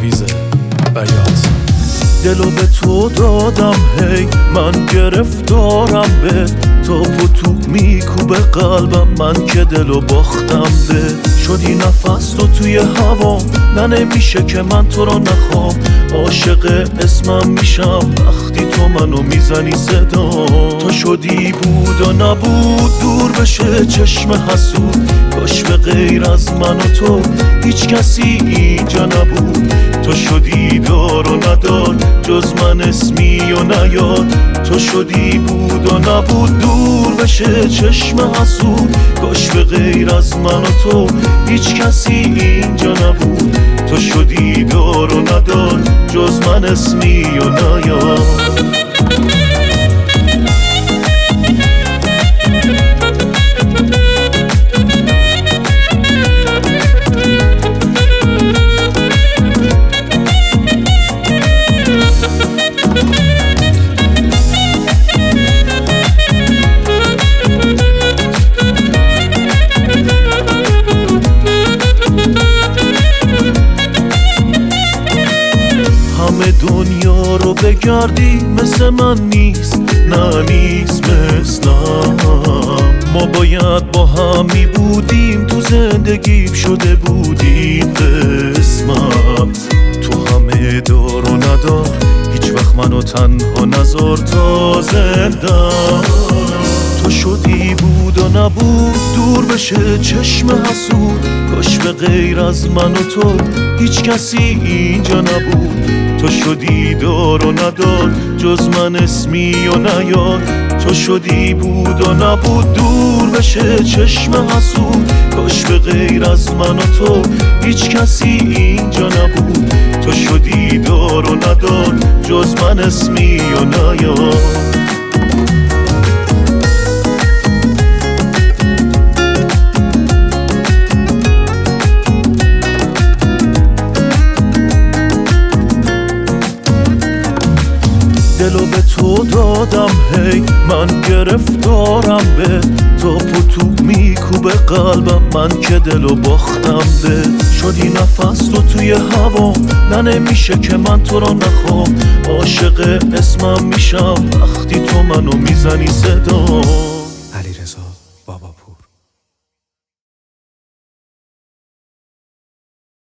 عزیز بیات. دلو به تو دادم هی من گرفتارم به تاپ و توپ میکوبه قلبم، من که دلو باختم به شدی نفس تو توی هوا، نه نمیشه که من تو رو نخوام، عاشق اسمم میشم وقتی تو منو میزنی صدا. تو شدی بود و نبود دور بشه چشم حسود، کاش به غیر از من و تو هیچ کسی اینجا نبود. تو شدی دار و ندار جز من اسمی و نیاد، تو شدی بود و نبود دور بشه چشم حسود، کاش به غیر از من و تو هیچ کسی اینجا نبود. تو شدی دار و ندار جز من اسمی و نیاد. همه دنیا رو بگردی مثل من نیست، نه نیست مثلم. ما باید با هم می بودیم تو زندگیم شده بودیم قسمت. تو همه دار و ندار هیچ وقت منو تنها نذار تا زندم. تو شدی بود و نبود دور بشه چشم حسود، کاش به غیر از من و تو هیچ کسی اینجا نبود. تو شدی دار و ندار جز من اسمی و نیاد، تو شدی بود و نبود دور بشه چشم حسود، کاش به غیر از من و تو هیچ کسی اینجا نبود. تو شدی دار و ندار جز من اسمی و نیاد. دلو به تو دادم هی من گرفتارم به تاپ و توپ میکوبه قلبم، من که دلو باختم به شدی نفس تو توی هوا، نه نمیشه که من تو رو نخوام، عاشق اسمم میشم وقتی تو منو میزنی صدا.